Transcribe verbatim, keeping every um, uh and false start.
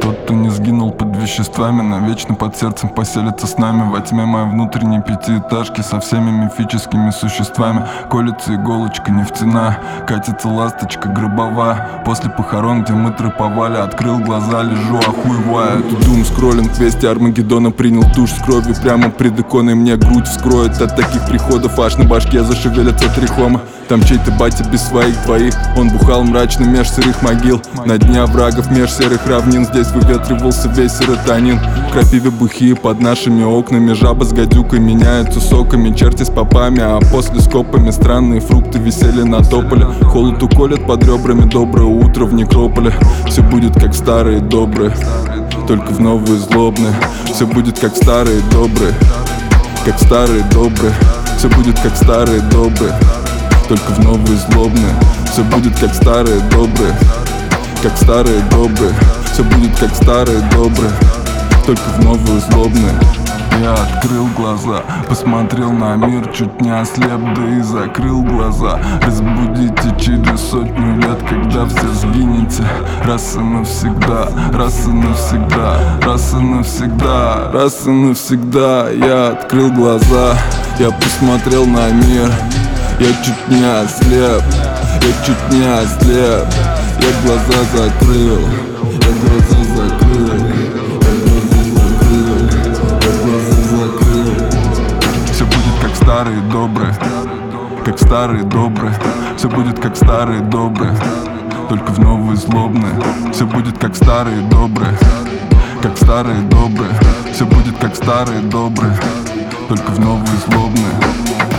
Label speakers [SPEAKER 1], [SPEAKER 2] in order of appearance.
[SPEAKER 1] Тот, кто не сгинул под веществами, навечно под сердцем поселится с нами. Во тьме моей внутренней пятиэтажки со всеми мифическими существами. Колется иголочка нефтяная, катится ласточка гробовая. После похорон, где мы троповали, открыл глаза, лежу охуевая. Дум скроллинг, вести Армагеддона, принял душ с кровью прямо пред иконой. Мне грудь вскроет от таких приходов, аж на башке зашевелятся трихомы. Там чей-то батя без своих двоих, он бухал мрачно меж сырых могил. На дне оврагов меж серых равнин здесь выветривался весь серотонин. В крапиве бухие под нашими окнами, жаба с гадюкой меняются соками, черти с попами, а после с копами странные фрукты висели на тополе. Холод уколет под ребрами, доброе утро в некрополе. Все будет как старые добрые, только в новые злобные. Все будет как старые добрые, как старые добрые. Все будет как старые добрые, только в новые злобные. Все будет как старые добрые, как старые добрые. Все будет как старые добрые, только в новые злобные. Я открыл глаза, посмотрел на мир, чуть не ослеп, да и закрыл глаза. Разбудите через сотню лет, когда все сгинете. Раз и навсегда, раз и навсегда, раз и навсегда, раз и навсегда. Я открыл глаза, я посмотрел на мир. Я чуть не ослеп, я чуть не ослеп. Я глаза закрыл, я глаза закрыл, я глаза закрыл, я глаза закрыл. Все будет как старые добрые, как старые добрые. Все будет как старые добрые, только в новые злобные. Все будет как старые добрые, как старые добрые. Все будет как старые добрые, только в новые злобные.